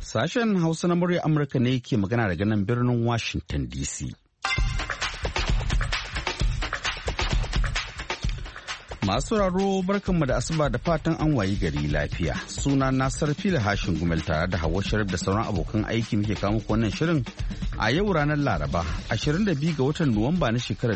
Sashen Hausa na murya Amurka ne ke magana daga nan birnin Washington DC. Masu sauraro barkanmu da asuba da fatan an wayi gari lafiya. Suna na Sarfila Hashin Gumel tare da Hauwa Sharif da sauran abokan aiki muke kawo muku wannan shirin a yau ranar Laraba 22 ga watan Nuwamba na shekarar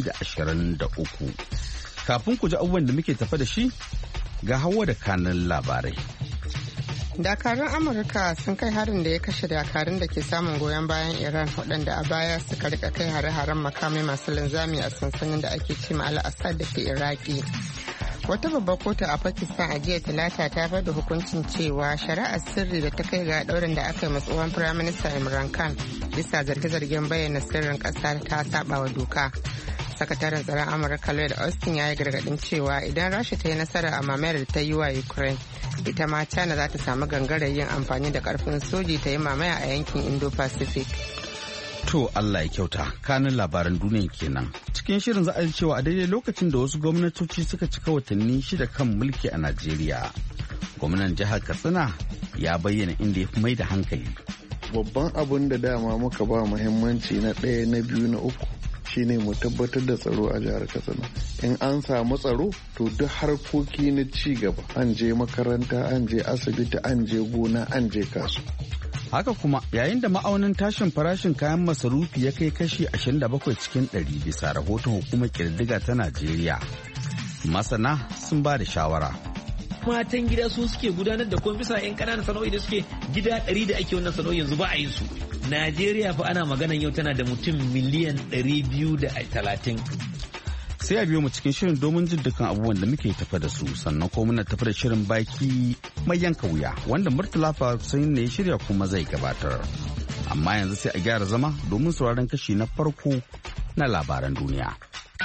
2023. Kafin ku ji abubuwan da muke tafa da shi ga Hauwa da kanan labarai. Dakarun Amurka sun kai harin da ya kashe dakarun da ke samun goyon bayan Iran waɗanda a baya suka rika kai hare-haren makamai masu linzami a sansanin da ake ce ma Al-Assad da ke Iraki. Wata babbar kotu a Pakistan a jiya Talata ta bada hukuncin cewa shari'ar sirri da ta kai ga ɗaurin da aka yi tsohon Firaminista Imran Khan bisa zarge-zargen bayyana sirrin ƙasa ta saba wa doka. Sakataren tsaron Amurka Lloyd Austin ya yi gargaɗin cewa idan Rasha ta yi nasara a mamayar da ta yi wa Ukraine, ita ma China za ta samu gangarar yin amfani da karfin soji ta yi mamaya a yankin Indo-Pacific. To Allah ya kyauta, kanin labaran duniya kenan. Cikin shirin za a ji cewa a daidai lokacin da wasu gwamnatoci suka cika watanni 6 kan mulki a Najeriya. Gwamnan jihar Katsina ya bayyana inda ya fi mai da hankali. Babban abin da dama muka ba muhimmanci na 1, na 2, na 3 shine mu tabbatar da tsaro a jihar Katsina. In an samu tsaro to duk harkoki na ci gaba, an je makaranta, an je asibiti, an je gona, an je kasuwa. Haka kuma yayin da ma'aunin tashin farashin kayan masarufi ya kai kashi 27 cikin 100 bisa rahoton hukumar kirdiga ta Najeriya, masana sun ba da shawara. Matan gida su suke gudanar da kuma bisa 'yan ƙananan sana'o'i da suke gida 100 da ake wannan sana'o'i yanzu ba a yin su. Najeriya fa ana maganan yau tana da mutum miliyan 230. Sai a biyo mu cikin shirin domin jin dukkan abubuwan da muke tafa da su, sannan ko muna tafa da shirin baki mai yanka wuya wanda Murtala Fasin ne ya shirya kuma zai gabatar. Amma yanzu sai a gyara zama domin sauraron kashi na farko na labaran duniya.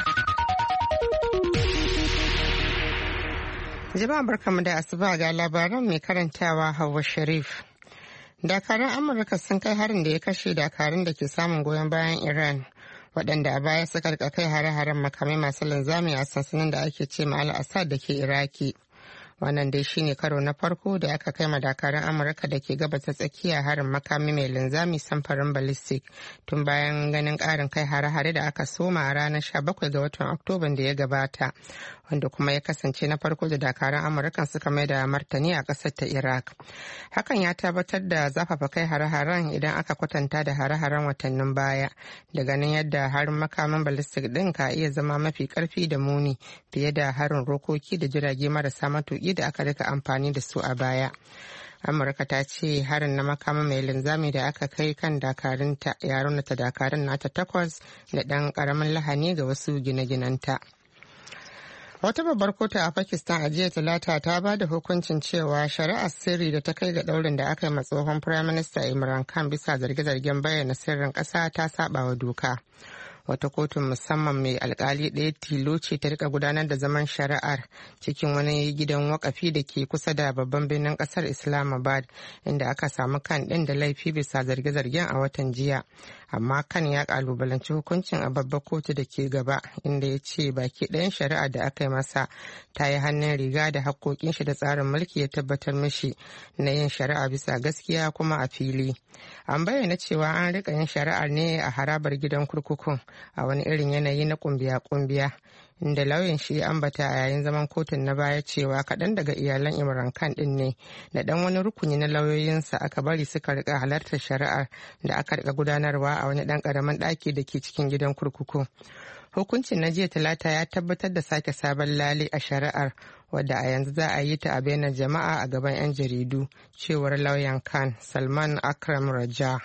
Jama'a barkamu da asuba ga labaran mai karantawa Hauwa Sharif. Dakarun Amurka sun kai harin da ya kashe dakarun da ke samun goyon bayan Iran, waɗanda a baya suka rika kai hare-haren makamai masu linzami a sansanin da ake ce ma Al-Assad da ke Iraki. Wannan dai shine karo na farko da aka kai ma dakarun Amurka da ke gabas ta tsakiya harin makami mai linzami samfarin ballistic tun bayan ganin ƙarin kai hare-hare da aka soma a ranar 17 ga watan Oktoban da ya gabata, wanda kuma ya kasance na farko da dakarun Amurka suka mai da martani a ƙasar ta Iraq. Hakan ya tabbatar da zafafa kai hare-haren idan aka kwatanta da hare-haren watannin baya, da ganin yadda harin makamin ballistic ɗin ka iya zama mafi ƙarfi da muni fiye da harin rokoki da jirage marasa matuƙi da aka rika amfani da su a baya. Amurka ta ce harin na makamin mai linzami da aka kai kan dakarunta ya raunata dakarun nata 8 da ɗan ƙaramin lahani ga wasu gine-ginenta. Wata babbar kotu a Pakistan a jiya Talata ta ba da hukuncin cewa shari'ar sirri da ta kai ga ɗaurin da aka yi ma tsohon Firaminista Imran Khan bisa zarge-zargen bayyana sirrin ƙasa ta saba wa doka. Wata kotun musamman mai alkali ɗaya tilo ce ta rika gudanar da zaman shari'ar cikin wani gidan wakafi da ke kusa da babban birnin ƙasar Islamabad, inda aka samu Khan ɗin da laifi bisa zarge-zargen a watan jiya. Amma Khan ya kalubalanci hukuncin a babbar kotu da ke gaba, inda ya ce baki ɗayan shari'a da aka yi masa ta yi hannun riga da haƙƙoƙin shi da tsarin mulki ya tabbatar mishi na yin shari'a bisa gaskiya kuma a fili. An bayyana cewa an rika yin shari'ar ne a harabar gidan kurkukun a wani irin yanayi na kumbiya-kumbiya, inda lauyan shi ambata a yayin zaman kotun na baya cewa kaɗan daga iyalan Imran Khan ɗin ne da ɗan wani rukuni na lauyoyinsa aka bari suka rika halartar shari'ar da aka rika gudanarwa a wani ɗan ƙaramin ɗaki da ke cikin gidan kurkuku. Hukuncin na jiya Talata ya tabbatar da sake sabon lale a shari'ar, wadda a yanzu za a yi ta a bainar jama'a a gaban 'yan jaridu, cewar lauyan Khan Salman Akram Raja.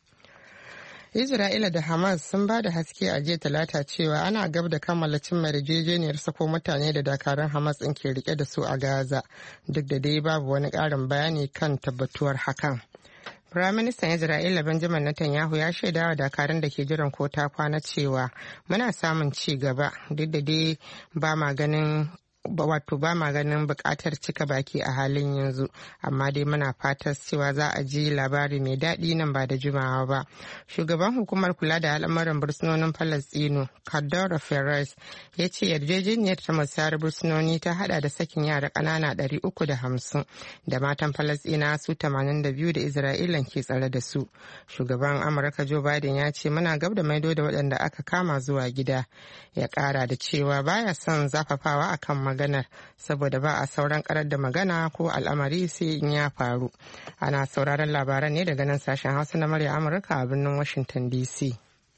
Isra'ila da Hamas sun ba da haske a jiya Talata cewa ana gab da kammala cimma yarjejeniyar sako mutane da dakarun Hamas ɗin ke rike da su a Gaza, duk da dai babu wani ƙarin bayani kan tabbatuwar hakan. Firaministan Isra'ila Benjamin Netanyahu ya shaida wa dakarun da ke jiran ko ta kwana cewa muna samun ci gaba, duk da dai ba ma ganin wato ba ma ganin buƙatar cika baki a halin yanzu, amma dai muna fatar cewa za a ji labari mai daɗi nan ba da jimawa ba. Shugaban hukumar kula da al'amuran bursunonin Falastinu, Kadora Ferraz, ya ce yarjejeniyar ta musayar bursunoni ta hada da sakin yara ƙanana 350 da matan Falastina su 82 da Isra'ilan ke tsare da su. Shugaban Amurka Joe Biden ya ce muna gab da maido da waɗanda aka kama zuwa gida. Ya ƙara da cewa baya son zafafawa akan maganar saboda ba a sauran karar da magana ko al'amari sai in ya faru. Ana sauraron labaran ne daga nan sashen Hausa na murya Amurka a birnin Washington DC.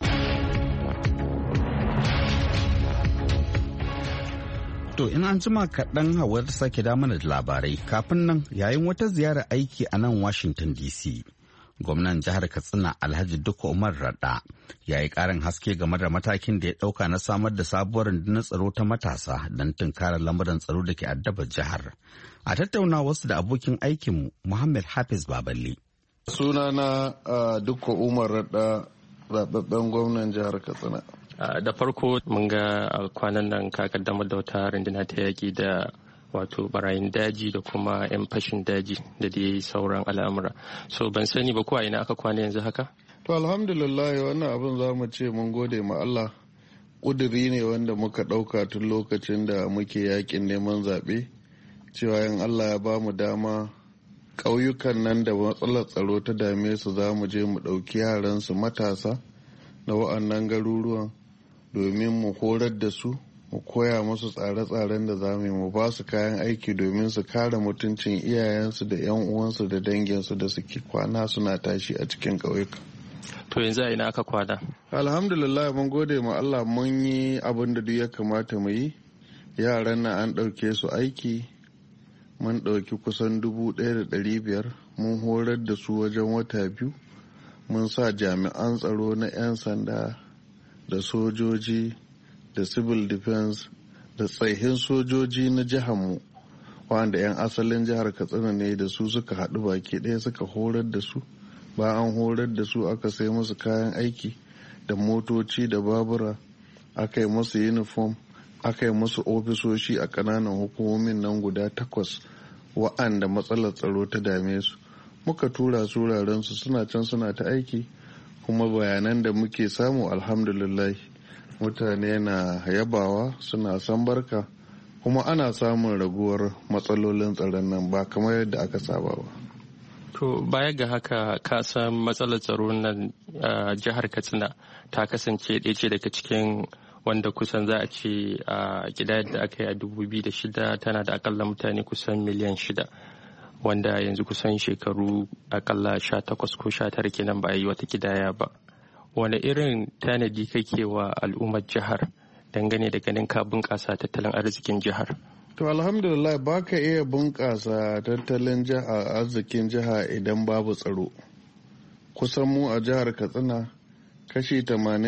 To in an jima kaɗan Hauwa ta sake damana da labarai kafin nan yayin wata ziyarar aiki a nan Washington DC. Gwamnan jihar Katsina Alhaji Dukko Umar Radda ya yi ƙarin haske game da matakin da ya ɗauka na samar da sabuwar rundunar tsaro ta matasa don tunkarar lamuran tsaro da ke addabar jihar. A tattauna wasu da abokin aikinmu Muhammad Hafiz Baballe. Sunana Dukko Umar Radda, zaɓaɓɓen gwamnan jihar Katsina. Da farko mun ga kwanan nan ka kaddamar da wata runduna ta yaƙi da wato barayin daji da kuma 'yan fashin daji da dai sauran al'amura. So ban sani ba ko a ina aka kwana yanzu haka? To alhamdulillah wannan abin za mu ce mun gode ma Allah. Ƙuduri ne wanda muka ɗauka tun lokacin da muke yaƙin neman zaɓe cewa in Allah ya ba mu dama ƙauyukan nan da matsalar tsaro ta dame su za mu je mu ɗauki yaransu matasa na wa'annan garuruwan domin mu horar da su mu koya musu tsare-tsaren da za mu ba su kayan aiki domin su kare mutuncin iyayensu da 'yan uwansu da danginsu da suke kwana suna tashi a cikin ƙauyuka. To yanzu a ina aka kwana? Alhamdulillah mun gode ma Allah mun yi abin da duk ya kamata mu yi. Yaran nan an ɗauke su aiki mun ɗauki kusan 1,500 mun horar da su wajen wata 2 mun sa jami'an tsaro na 'yan sanda da sojoji da civil defense da tsahin sojoji na jiharmu wanda 'yan asalin jihar Katsina ne da su suka haɗu baki ɗaya suka horar da su. Ba an horar da su aka sai musu kayan aiki da motoci da babura, aka yi musu uniform, aka yi musu ofisoshi a ƙananan hukumomin nan guda 8 wa'anda matsalar tsaro ta dame su. Muka tura su wurarensu suna can suna ta aiki, kuma bayanan da muke samu alhamdulillah mutane na yabawa suna san barka, kuma ana samun raguwar matsalolin tsaron nan ba kamar yadda aka saba ba. To baya ga haka ka san matsalar tsaro nan jihar Katsina ta kasance ɗaya ce daga cikin wanda kusan za a ce a gida da aka yi a 2006 tana da akalla mutane kusan miliyan 6 wanda yanzu kusan shekaru akalla 18 ko 19 kenan ba a yi wata kidaya ba. Wane irin tanadi kake wa al'ummar jihar dangane da ganin ka bunƙasa tattalin arzikin jihar? To alhamdulillah ba ka iya bunƙasa tattalin arzikin jiha idan babu tsaro. Kusan mu a jihar Katsina kashi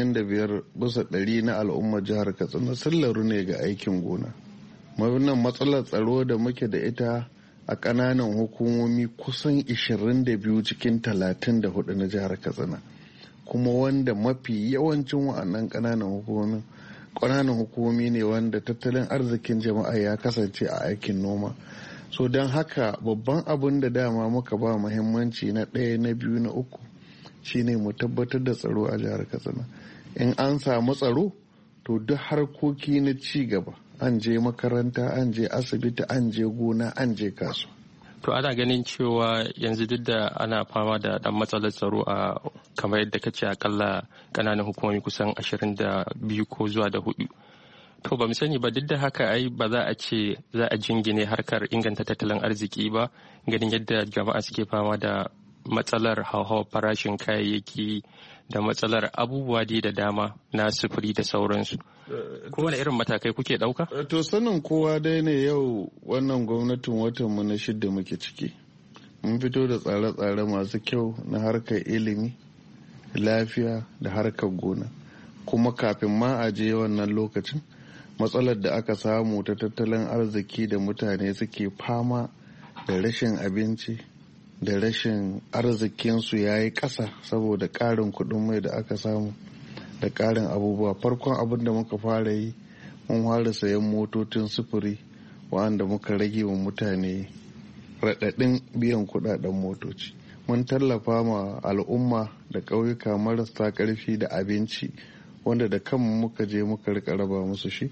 85% na al'ummar jihar Katsina sun laru ne ga aikin gona. Wannan matsalar tsaro da muke da ita a ƙananan hukumomi kusan 22 cikin 34 na jihar Katsina. Kuma wanda mafi yawancin wa'annan ƙananan hukumomi ne wanda tattalin arzikin jama'a ya kasance a aikin noma. So don haka babban abin da dama muka ba muhimmanci na 1 na 2 na 3 shine mu tabbatar da tsaro a jihar Katsina. In an samu tsaro to duk harkoki na ci gaba, an je makaranta, an je asibiti, an je gona, an je kasuwa. To ana ganin cewa yanzu duk da ana fama da dan matsalar tsaro a kamar yadda kace akalla kananan hukumomi kusan 22 ko zuwa da 4. To ba mu sani ba duk da haka ai ba za a ce za a jingine harkar inganta tattalin arziki ba ganin yadda jama'a suke fama da matsalar hauhawar farashin kayayyaki da matsalar abubuwa da dama na sufuri da sauransu. Kowane irin matakai kuke ɗauka? To sanin kowa dai ne yau wannan gwamnatin watanmu na 6 muke ciki. Mun fito da tsare-tsare masu kyau na harkar ilimi, lafiya da harkar gona. Kuma kafin ma a je wannan lokacin, matsalar da aka samu ta tattalin arziki da mutane suke fama da rashin abinci, da rashin arzikinsu ya yi ƙasa saboda ƙarin kuɗin mai da aka samu da ƙarin abubuwa. Farkon abin da muka fara yi mun fara sayan motocin sufuri wa'anda muka rage wa mutane raɗaɗin biyan kuɗaɗen motoci. Mun tallafa ma al'umma da ƙauyuka marasa ƙarfi da abinci wanda da kanmu muka je muka rika raba musu shi.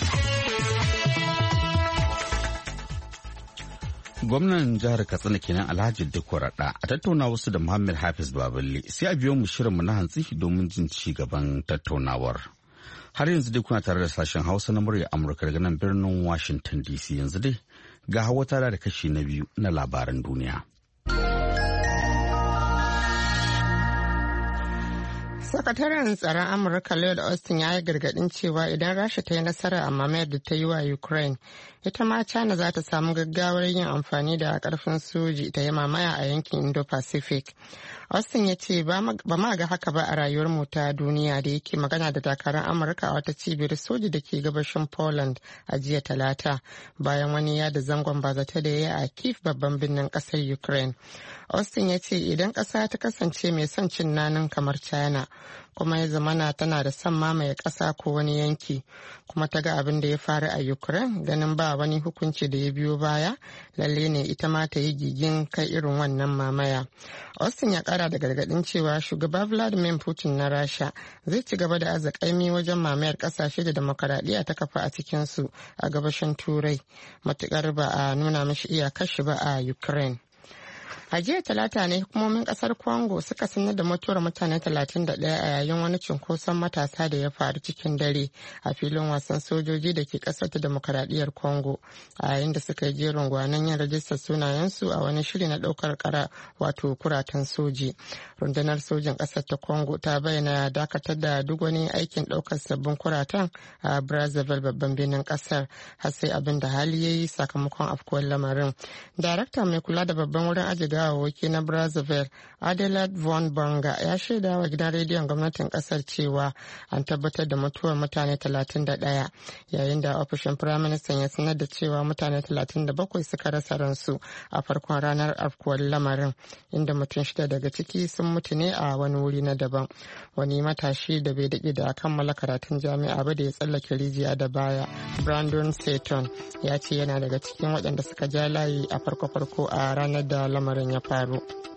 Gwamnan jihar Katsina kenan Alhaji Dikko Rada a tattauna wasu da Muhammad Hafiz Baballe, sai a biyo mu shirinmu na hantsi domin jin ci gaban tattaunawar. Har yanzu dai kuna tare da sashen Hausa na murya Amurka daga nan birnin Washington DC. Yanzu dai ga Hawa tare da kashi na biyu na labaran duniya. Sakataren tsaron Amurka Lloyd Austin ya yi gargadin cewa idan Rasha ta yi nasara a mamayar da ta yi wa Ukraine, ita ma China za ta samu gaggawar yin amfani da karfin soji ta yi mamaya a yankin Indo-Pacific. Austin ya ce ba ma ga haka ba a rayuwar mu ta duniya, da yake magana da dakaran Amurka a wata cibiyar soji da ke gabashin Poland a jiya Talata bayan wani yada zangon bazata da ya yi a Kyiv, babban birnin kasar Ukraine. Austin ya ce idan ƙasa ta kasance mai son cin nanin kamar China kuma ya zamana tana da son mamaye ƙasa ko wani yanki kuma ta ga abin da ya faru a Ukraine, ganin ba wani hukunci da ya biyo baya, lalle ne ita ma ta yi gigin kai irin wannan mamaya. Austin ya kara da gargadin cewa shugaba Vladimir Putin na Rasha zai ci gaba da azakaimi wajen mamayar kasashe da demokaradiyya ta kafa a cikinsu a gabashin Turai, matukar ba a nuna mashi iyakar shi ba a Ukraine. A jiya Talata ne hukumomin kasar Congo suka sanar da mutuwar mutane 31 a yayin wani cunkoson matasa da ya faru cikin dare a filin wasan sojoji da ke kasar ta demokaradiyyar Congo, a yayin da suka yi jerin gwanon yin rajistar sunayensu a wani shiri na daukar kuratan soji. Rundunar sojin kasar ta Congo ta bayyana dakatar da duk wani aikin daukar sabbin kuratan a Brazzaville, babban birnin kasar, har sai abin da hali ya yi sakamakon afkuwar lamarin. Darakta mai kula da babban wurin ajiye gawawwaki na Brazzaville, Adelaide Von Banga, ya shaida wa gidan rediyon gwamnatin kasar cewa an tabbatar da mutuwar mutane 31, yayin da ofishin firaministan ya sanar da cewa mutane 37 suka rasa ransu a farkon ranar afkuwar lamarin, inda mutum 6 daga ciki sun mutu ne a wani wuri na daban. Wani matashi da bai daɗe da kammala karatun jami'a ba da ya tsallake rijiya da baya, Brandon Seton, ya ce yana daga cikin waɗanda suka ja layi a farko-farko a ranar da lamarin ya faru.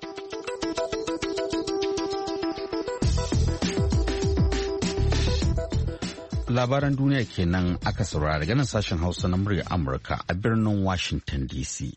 Labaran duniya kenan aka saurara daga nan sashen Hausa na murya Amurka a birnin Washington DC.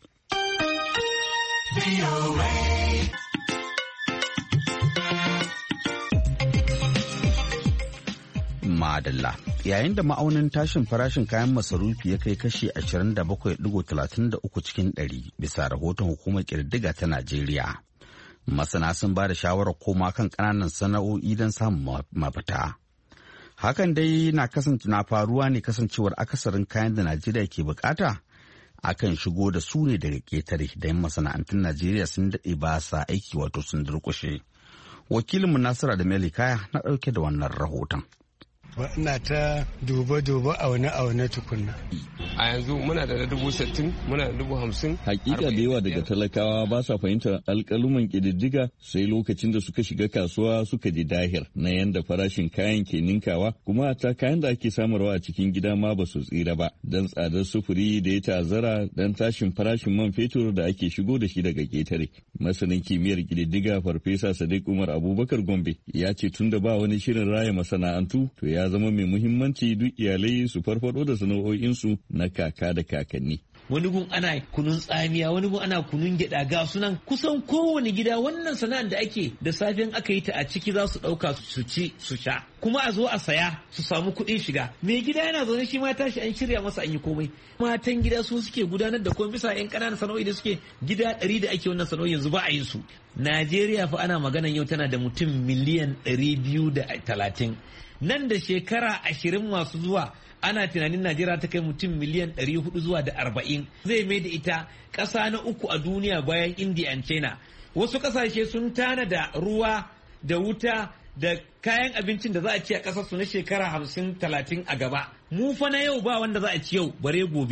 Madalla. Yayin da ma'aunin tashin farashin kayan masarufi ya kai kashi 27.33 cikin 100 bisa rahoton hukumar ƙididdiga ta Najeriya. Masana sun ba da shawarar koma kan ƙananan sana'o'i don samun mafita. Hakan dai na faruwa ne kasancewar akasarin kayan da Najeriya ke bukata akan shigo da su ne daga ƙetare, da yan masana'antun Najeriya sun daɗe ba sa aiki, wato sun durƙushe. Wakilinmu Nasiru da Melikaya na ɗauke da wannan rahoton. Ina ta duba aune tukunna. A yanzu muna da 60,000, muna da 50,000. Hakika da yawa daga talakawa ba sa fahimtar alƙaluman ƙididdiga sai lokacin da suka shiga kasuwa suka ji dahir na yanda farashin kayan ke ninkawa, kuma ta kayan da ake samarwa a cikin gida ma ba su tsira ba don tsadar sufuri da ya ta'azzara don tashin farashin man fetur da ake shigo da shi daga ƙetare. Masanin kimiyyar ƙididdiga Farfesa Sadiq Umar Abubakar Gombe ya ce tun da ba wani shirin raya masana'antu, to ya zama mai muhimmanci duk iyalai su farfado da sana'o'insu na kaka da kakanni. Wani gun ana kunun tsamiya, wani gun ana kunun gyada, ga sunan kusan kowane gida wannan sana'ar da ake da safiyan aka yi ta a ciki za su ɗauka su ci su sha, kuma a zo a saya su samu kuɗin shiga. Mai gida yana zaune shi ma tashi an shirya masa an yi komai. Matan gida su suke gudanar da komai, bisa 'yan ƙananan sana'o'i da suke gida 100 da ake wannan sana'o'i yanzu ba a yin su. Najeriya fa ana maganan yau tana da mutum miliyan 230. Nan da shekara 20 masu zuwa ana tunanin Najeriya ta kai mutum miliyan 400 zuwa da 40. Zai mai da ita ƙasa na 3 a duniya bayan India and China. Wasu ƙasashe sun tana da ruwa da wuta da kayan abincin da za a ci a ƙasarsu na shekara 50-30 a gaba. Mu fa na yau ba wanda za a ci yau bare gobe.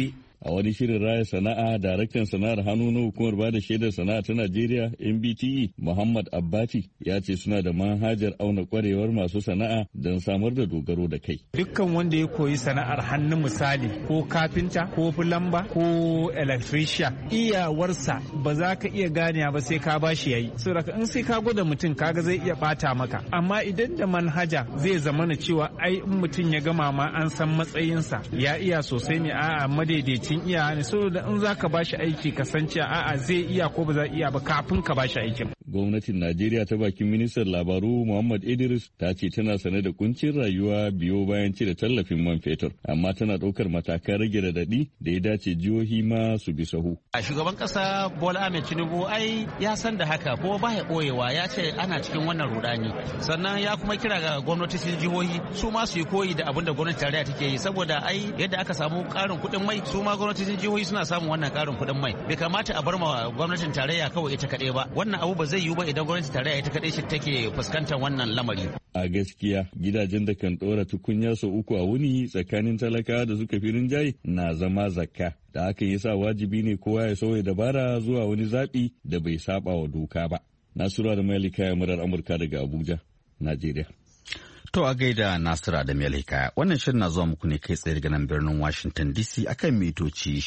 A wani shirin raya sana'a, daraktan sana'ar hannu na hukumar ba da shaidar sana'a ta Najeriya NBTE Muhammad Abbati ya ce suna da manhajar auna kwarewar masu sana'a don samar da dogaro da kai. Dukkan wanda ya koyi sana'ar hannu misali ko kafinta ko fulamba ko electrician iyawarsa ba za ka iya gane ba sai ka bashi yayi. Saboda in sai ka gwada mutum kaga zai iya bata maka. Amma idan da manhaja zai zamana cewa ai in mutum ya gama ma an san matsayinsa ya iya sosai ne a'a madaidaicin iya ne saboda in zaka bashi aiki ka san cewa a'a zai iya ko ba za iya ba kafin ka bashi aikin. Gwamnatin Najeriya ta bakin ministan labaru Muhammad Idris ta ce tana sane da kuncin rayuwa biyo bayan cire tallafin man fetur amma tana ɗaukar matakan rage radadi da ya dace jihohi ma su bi sahu. A shugaban kasa Bola Ahmed Tinubu ai ya san da haka ko ba ya boyewa ya ce ana cikin wannan rudani sannan ya kuma kira ga gwamnatocin jihohi su ma su yi koyi da abin da gwamnatin tarayya take yi saboda ai yadda aka samu karin kuɗin mai su ma gwamnatocin jihohi suna samun wannan karin kuɗin mai bai kamata a bar ma gwamnatin tarayya kawai ita kaɗai ba wannan abu ba zai yiwu ba idan gwamnatin tarayya ita kaɗai shi take fuskantar wannan lamari. A gaskiya gidajen da kan ɗora tukunya sau uku a wuni tsakanin talakawa da suka fi rinjaye na zama zakka da haka yasa wajibi ne kowa ya sauya dabara zuwa wani zaɓi da bai saba wa doka ba. Nasura da Malika ya murar Amurka daga Abuja, Najeriya. To a gaida Nasira da Malika wannan shirin na zuwa muku ne kai tsaye daga nan birnin Washington DC akan mitoci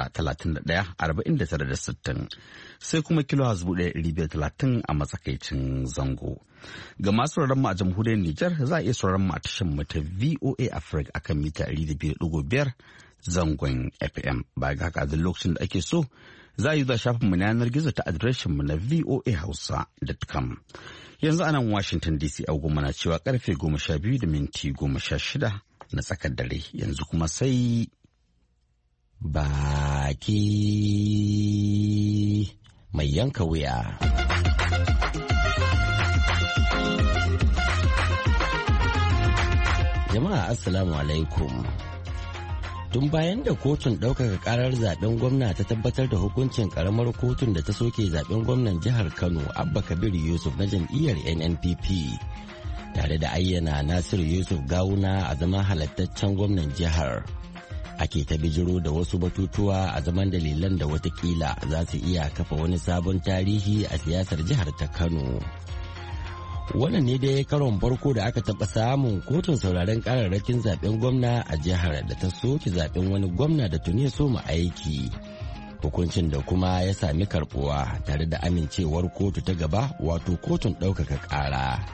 19,31,49,60 sai kuma kilo #1,530 a matsakaicin zango. Ga masu sauraron mu a jamhuriyar Nijar za a iya sauraron mu a tashar mu ta VOA Africa akan mita 200.5 zangon FM. Ba ga haka duk lokacin da ake so za a yi za shafin mu na yanar gizo ta adireshin mu na voahausa.com. Yanzu a nan Washington DC agogo na cewa karfe 12:16 na tsakar dare yanzu kuma sai baki mai yanka wuya. Jama'a Assalamu alaikum. Tun bayan da kotun ɗaukaka ƙarar zaben gwamna ta tabbatar da hukuncin ƙaramar kotun da ta soke zaben gwamnan jihar Kano Abba Kabir Yusuf na jam'iyyar NNPP tare da ayyana Nasiru Yusuf Gawuna a zaman halattaccen gwamnan jihar. Ake ta bijiro da wasu batutuwa a zaman dalilan da watakila za su iya kafa wani sabon tarihi a siyasar jihar ta Kano. Wannan ne dai karon farko da aka taɓa samun kotun sauraren kararrakin zaben gwamna a jihar da ta soke zaben wani gwamna da tuni so mu aiki. Hukuncin da kuma ya sami karbuwa tare da amincewar kotu ta gaba wato kotun ɗaukaka ƙara.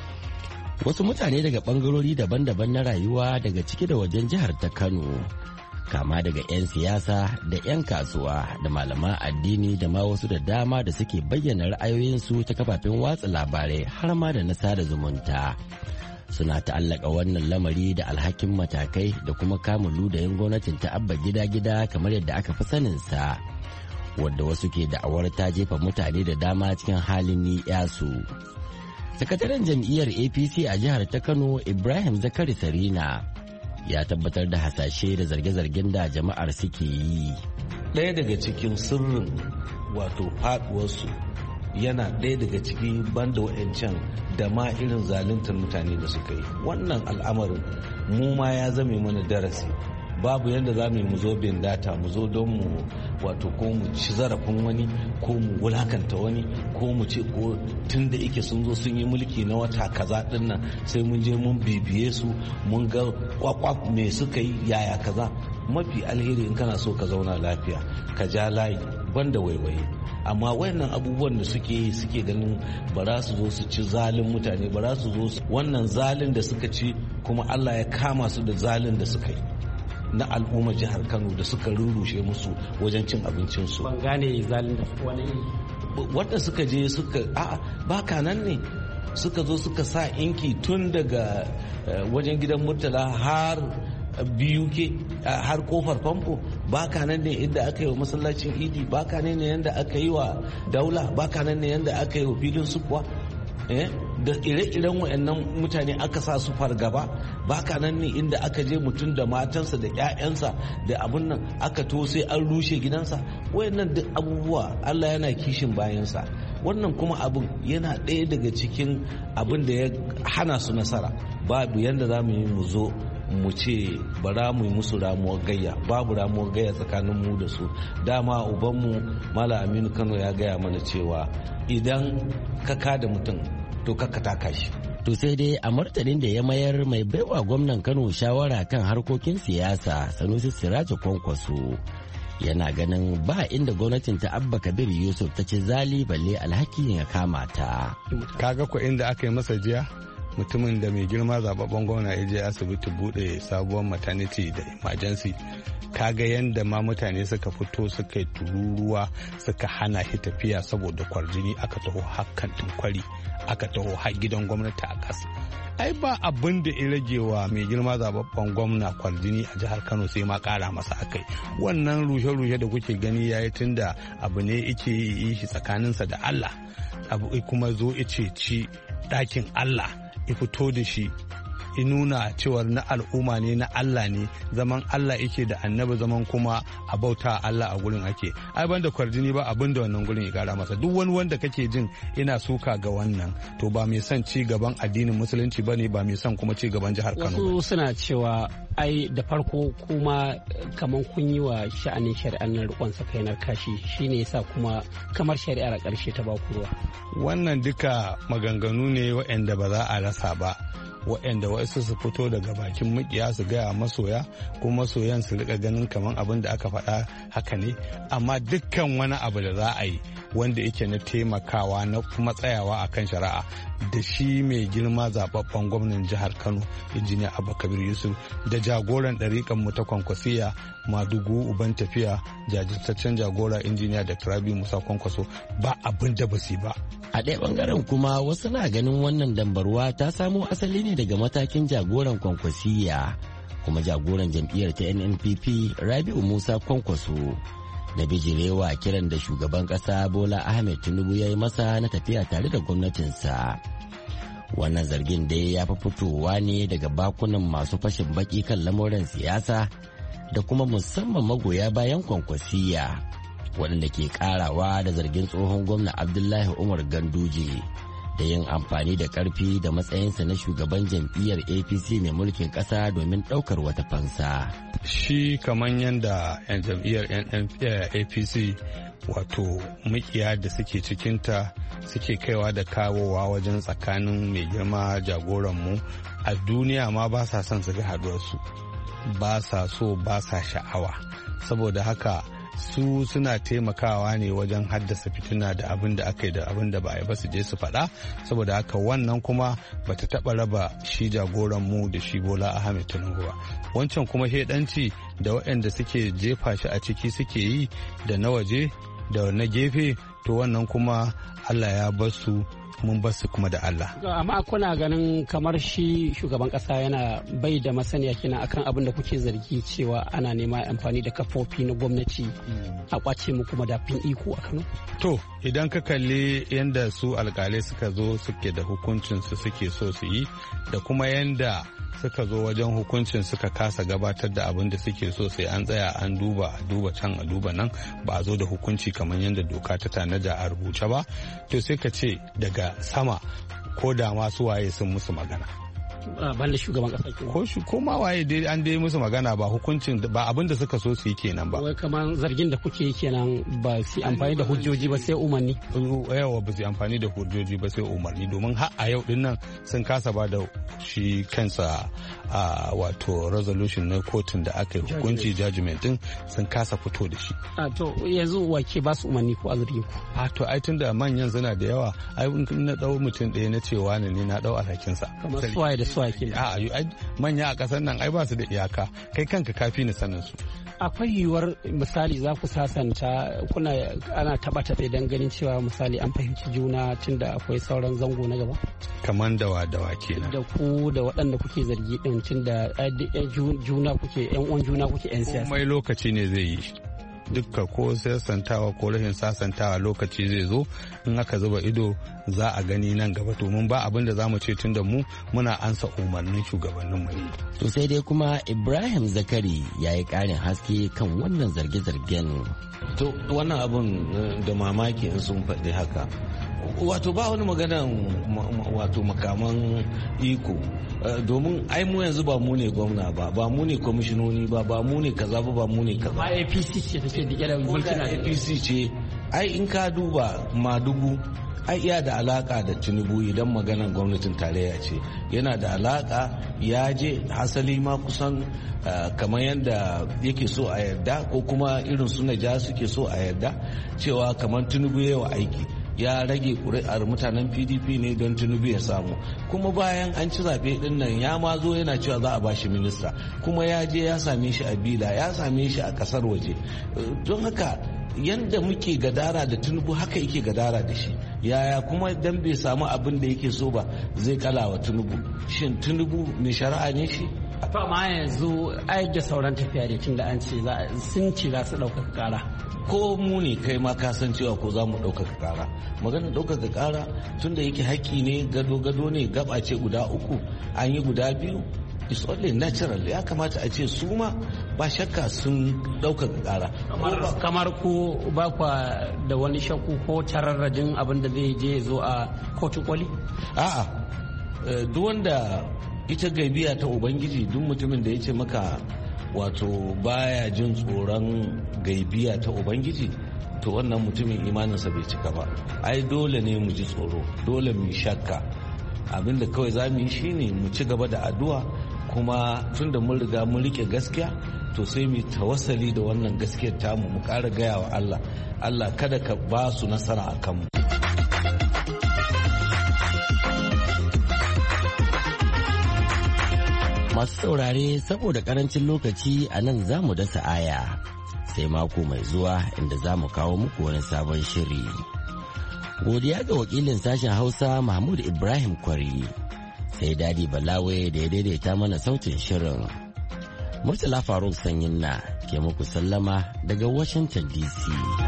Wasu mutane daga ɓangarori daban-daban na rayuwa daga ciki da wajen jihar ta Kano. Kama daga 'yan siyasa da 'yan kasuwa da malaman addini da ma wasu da dama da suke bayyana ra'ayoyinsu ta kafafen watsa labarai har ma da na sada zumunta suna ta'allaka wannan lamari da alhakin matakai da kuma kamun ludayin gwamnatin ta Abba gida-gida kamar yadda aka fi saninsa wadda wasu ke da'awar ta jefa mutane da dama cikin halin ni'yasu. Sakataren jam'iyyar APC a jihar ta Kano Ibrahim Zakari Sarina ya tabbatar da hasashe da zarge-zargen da jama'ar suke yi. Ɗaya daga cikin sirrin wato faɗuwarsu yana ɗaya daga ciki banda wa'ancan da ma irin zaluntar mutane da suka yi. Wannan al'amarin mu ma ya zame mana darasi. Babu yadda za mu zo bin data mu zo don mu wato ko mu ci zarafin wani ko mu wulakanta wani ko mu ce ko tun da ike sun zo sun yi mulki na wata kaza din nan sai mun je mun bibiye su mun ga kwakwaf me suka yi yaya kaza. Mafi alheri in kana so ka zauna lafiya ka ja layi banda waiwaye. Amma wayannan abubuwan da suke ganin ba za su zo su ci zalin mutane ba za su zo wannan zalin da suka ci kuma Allah ya kama su da zalin da suka yi na al'ummar jihar Kano da suka rurrushe musu wajen cin abincinsu. Ban gane zalin da wani wadda suka je suka baka nan ne suka zo suka sa inki tun daga wajen gidan Murtala har BUK har kofar famfo baka nan ne inda aka yi wa masallacin Idi baka nan ne yanda aka yi wa Daula baka nan ne yanda aka yi wa filin Sukuwa da ire-iren wayannan mutane aka sa su fargaba baka nan ne inda aka je mutum da matansa da 'ya'yansa da abun nan aka to sai an rushe gidansa. Wayannan duk abubuwa Allah yana kishin bayansa. Wannan kuma abun yana ɗaya daga cikin abin da ya hana su nasara. Babu yanda za mu yi mu zo mu ce bara mu yi musu ramuwar gayya. Babu ramuwar gayya tsakanin mu da su. Dama ubanmu Malam Aminu Kano ya gaya mana cewa idan ka kada mutum to ka taka shi. To sai dai a martanin da ya mayar mai baiwa gwamnan Kano shawara kan harkokin siyasa Sanusi Siraja Kwankwaso yana ganin ba inda gwamnatin ta Abba Kabir Yusuf ta ce zali balle alhakin ya kama ta. Kaga ko inda aka yi masa jiya mutumin da mai girma zababben gwamna ya je asibiti bude sabuwar maternity da emergency, kaga yadda ma mutane suka fito suka yi tururuwa suka hana shi tafiya saboda kwarjini, aka taho hakan kwari, aka taho har gidan gwamnati a ƙasa. Ai ba abin da ya rage wa mai girma zababben gwamna kwarjini a jihar Kano sai ma ƙara masa akai. Wannan rushe-rushe da kuke gani yayi tunda abu ne yake yi shi tsakaninsa da Allah, abu kuma zo ice ci ɗakin Allah ya fito da shi, ya nuna cewar na al'umma ne, na Allah ne, zaman Allah yake da annabi, zaman kuma a bauta Allah a gurin ake. Ai ban da kwarjini ba abin da wannan gurin ya kara masa. Duk wani wanda kake jin ina suka ga wannan to ba mai son ci gaban addinin musulunci bane, ba mai son kuma ci gaban jihar Kano. Wasu suna cewa ai da farko kuma kaman kun yi wa sha'anin shari'ar nan rikon sakainar kashi, shine yasa kuma kamar shari'ar a ƙarshe ta baku ruwa. Wannan duka maganganu ne waɗanda ba za a rasa ba, waɗanda wasu su fito daga bakin makiya su gaya masoya, ko masoyan su rika ganin kamar abin da aka faɗa haka ne. Amma dukkan wani abu da za a yi wanda yake na taimakawa na kuma tsayawa a kan shari'a da shi mai girma zababben gwamnan jihar Kano injiniya Abba Kabir Yusuf da jagoran ɗariƙan mu ta Kwankwasiya Madugu uban tafiya jajirtaccen jagora injiniya da Rabi Musa Kwankwaso ba abin da basu ba. A ɗaya ɓangaren kuma wasu na ganin wannan dambarwa ta samo asali ne daga matakin jagoran Kwankwasiya kuma jagoran jam'iyyar ta NNPP Rabi'u Musa Kwankwaso da bijirewa kiran da shugaban ƙasa Bola Ahmed Tinubu ya yi masa na tafiya tare da gwamnatinsa. Wannan zargin dai ya fi fitowa ne daga bakunan masu fashin baki kan lamuran siyasa da kuma musamman magoya bayan Kwankwasiya waɗanda ke ƙarawa da zargin tsohon gwamna Abdullahi Umar Ganduje da yin amfani da ƙarfi da matsayinsa na shugaban jam'iyyar APC mai mulkin ƙasa domin ɗaukar wata fansa. Shi kamar yadda 'yan jam'iyyar APC wato makiya da suke cikinta suke kaiwa da kawowa wajen tsakanin mai girma jagoranmu a duniya ma ba sa son su ga haduwarsu, ba sa so, ba sa sha'awa. Saboda haka su suna taimakawa ne wajen haddasa fitina da abin da aka yi da abin da ba a yi ba su je su faɗa. Saboda haka wannan kuma bata taɓa raba shi jagoran mu da shi Bola Ahmed Tinubu ba. Wancan kuma shedanci da waɗanda suke jefa shi a ciki suke yi da na waje da na gefe, to wannan kuma Allah ya bar su, mun bar su kuma da Allah. Amma kuna ganin kamar shi shugaban kasa yana bai da masaniya kenan akan abin da kuke zargi cewa ana nema amfani da kafofi na gwamnati a kwace mu kuma dafin iko a Kano? To idan ka kalli yanda su alkalai suka zo suke da hukuncin su suke so su yi da kuma yanda suka zo wajen hukuncin suka kasa gabatar da abin da suke so, sai an tsaya an duba can a duba nan, ba a zo da hukunci kamar yadda doka ta tanada a rubuce ba, to sai ka ce daga sama ko da masu waye sun musu magana. Ban da shugaban kasa ko ma waye dai an dai musu magana, ba hukuncin ba abin da suka so su yi kenan ba. Wai kamar zargin da kuke yi kenan ba su amfani da hujjoji ba sai umarni. Yawa ba su amfani da hujjoji ba sai umarni, domin har a yau din nan sun kasa ba da shi kansa a wato resolution na kotun da aka yi hukunci judgment din, sun kasa fito da shi. To yanzu wake ba su umarni ko a zargin ku? To ai tunda manyan suna da yawa, ai na dau mutum ɗaya na cewa ne na dau alhakinsa. Kamar suwaye da suwake. Manya a ƙasar nan ai ba su da iyaka, kai kanka kafi ni sanin su. Akwai yiwuwar misali za ku sasanta, ana taɓa don ganin cewa misali an fahimci juna tunda akwai sauran zango na gaba? Kamar dawa kenan. Da ku da waɗanda kuke zargi ɗin tunda juna kuke, 'yan uwan juna kuke 'yan siyasa. Komai lokaci ne zai yi. Dukka ko sasantawa ko rashin sasantawa lokaci zai zo, in aka zuba ido za a gani nan gaba, domin ba abin da za mu ce tun da mu muna ansa umarnin shugabannin mu ne. To sai dai kuma Ibrahim Zakari ya yi ƙarin haske kan wannan zarge-zargen. To wannan abun da mamaki in sun faɗi haka, wato ba wani maganan wato makaman iko domin ai mu yanzu ba mu ne gwamna ba mu ne kwamishinoni ba mu ne kaza ba mu ne kaza. APC ce take da kiran mulkin APC ce ai in ka duba Madugu ai iya da alaka da Tinubu idan maganar gwamnatin tarayya ce yana da alaka ya je hasali ma kusan kamar yadda yake so a yarda ko kuma irin su Naja suke so a yarda cewa kamar Tinubu yawa aiki ya rage kuri'ar mutanen PDP ne don Tinubu ya samu kuma bayan an ci zaɓe ɗin nan ya ma zo yana cewa za a bashi minista kuma ya je ya same shi a Bila ya same shi a ƙasar waje don haka yanda muke gadara da Tinubu haka yake gadara da shi yaya kuma dan bai samu abin da yake so ba zai kalawa Tinubu shin Tinubu mai shari'a ne shi to amma yanzu ai da sauran tafiya da tun da an ce sun ce za su ɗaukaka ƙara ko mu ne kai ma ka san cewa ko za mu ɗaukaka ƙara maganar ɗaukaka ƙara tun da yake haƙƙi ne gado ne gaba ce guda 3 an yi guda 2 it's only natural ya kamata a ce su ma ba shakka sun ɗaukaka ƙara kamar ku ba kwa da wani shakku ko tararrajin abin da zai je zo a kotun koli a'a duk wanda ita gaibiya ta ubangiji duk mutumin da ya ce maka wato baya jin tsoron gaibiya ta ubangiji to wannan mutumin imaninsa bai cika ba ai dole ne mu ji tsoro dole mu shakka abinda kawai za mu yi shine mu ci gaba da addu'a kuma tunda mun riga mun rike gaskiya to sai mu tawassali da wannan gaskiyar tamu mu ƙara gaya wa Allah kada ka ba su nasara a kanmu. Masu saurare saboda karancin lokaci a nan za mu dasa aya sai mako mai zuwa inda za mu kawo muku wani sabon shiri. Godiya ga wakilin sashen Hausa Mahmud Ibrahim Kwari sai Dadi Balawe da ya daidaita mana sautin shirin. Murtala Faruk Sanyin na ke muku sallama daga Washington DC.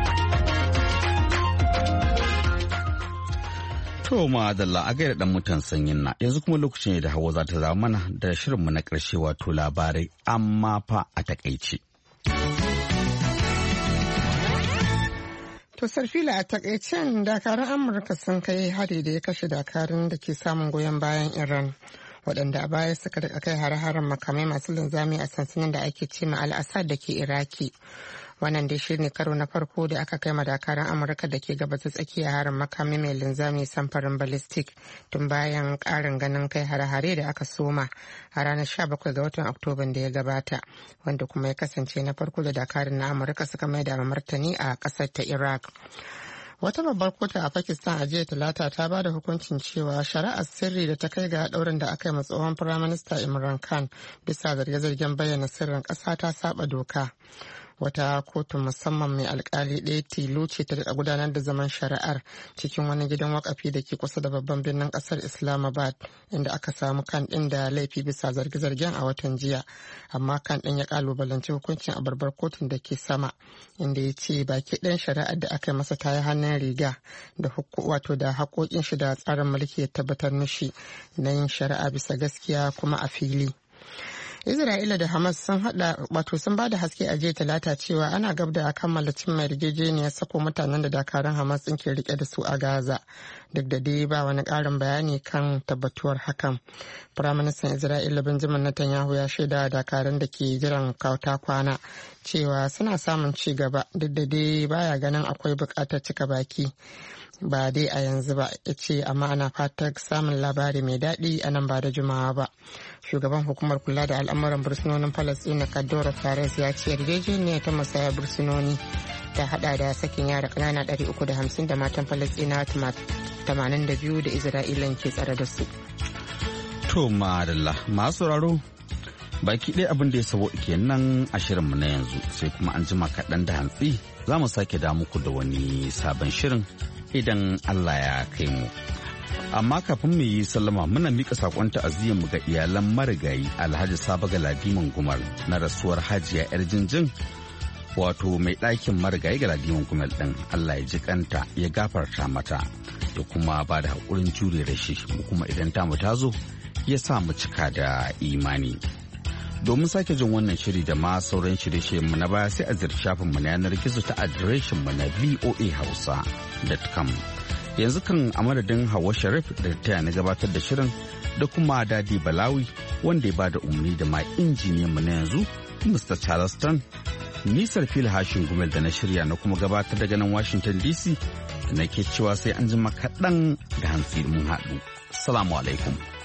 To madalla a gaida dan mutan Sanyin na yanzu kuma lokacin ne da Hawa za ta zama mana da shirinmu na ƙarshe wato labarai amma fa a takaice. To Sarfila a takaicen dakarun Amurka sun kai hari da ya kashe dakarun da ke samun goyon bayan Iran waɗanda a baya suka rika kai hare-haren makamai masu linzami a sansanin da ake ce ma Al-Assad da ke Iraki. Wannan dai shi ne karo na farko da aka kai madakaran Amurka da ke gabata tsakiya harin makami mai linzami samfarin ballistic tun bayan karin ganin kai hare-hare da aka soma a ranar 17 ga watan Oktoban da ya gabata wanda kuma ya kasance na farko da dakarun na Amurka suka mai da martani a kasar ta Iraq. Wata babbar kotu a Pakistan a jiya Talata ta ba da hukuncin cewa shari'ar sirri da ta kai ga ɗaurin da aka yi ma tsohon Firaminista Imran Khan bisa zarge-zargen bayyana sirrin ƙasa ta saba doka. Wata kotu musamman mai alkali ɗaya tilo ce ta rika gudanar da zaman shari'ar cikin wani gidan wakafi da ke kusa da babban birnin ƙasar Islamabad inda aka samu Khan ɗin da laifi bisa zarge-zargen a watan jiya amma Khan ɗin ya kalubalanci hukuncin a babbar kotun da ke sama inda ya ce baki ɗayan shari'ar da aka yi masa ta yi hannun riga da wato da haƙoƙin shi da tsarin mulki ya tabbatar mishi na yin shari'a bisa gaskiya kuma a fili. Isra'ila da Hamas sun ba da haske a jiya Talata cewa ana gab da kammala cimma yarjejeniyar sako mutanen da dakarun Hamas din ke rike da su a Gaza duk da dai ba wani ƙarin bayani kan tabbatuwar hakan. Firaministan Isra'ila Benjamin Netanyahu ya shaida dakarun da ke jiran kauta kwana cewa suna samun ci gaba duk da dai baya ganin akwai buƙatar cika baki. Ba dai a yanzu ba ya ce amma ana fatar samun labari mai daɗi a nan ba da jimawa ba. Shugaban hukumar kula da al'amuran bursunonin Falasɗina Kadora Fares ya ce yarjejeniya ta musaya bursunoni ta hada da sakin yara ƙanana 350 da matan Falasɗina 82 da Isra'ilan ke tsare da su. To madalla masu sauraro baki ɗaya abin da ya sabo kenan a shirinmu na yanzu sai kuma an jima kaɗan da hantsi za mu sake da muku da wani sabon shirin idan Allah ya kai mu. Amma kafin mu yi sallama muna mika sakon ta'aziyyar mu ga iyalan marigayi Alhaji Saba Galadiman Gumal na rasuwar Hajiya yar Jinjin wato mai ɗakin marigayi Galadiman Gumal ɗin. Allah ya ji kanta ya gafarta mata da kuma ba da haƙurin jure da shi kuma idan tamu ta zo ya sa mu cika da imani. Domin sake jin wannan shiri da ma sauran shirye-shiryen mu na baya sai a ziyarci shafin mu na yanar gizo ta adireshin mu na voahausa.com. yanzu kan a madadin Hauwa Sharif da ta na gabatar da shirin da kuma Dadi Balawi wanda ya bada umarni da ma injiniyan mu na yanzu Mr. Charleston. Nisar fil hashin gumel da na shirya na kuma gabatar daga nan Washington DC nake cewa sai an jima kaɗan da hantsi mun haɗu. Assalamu alaikum.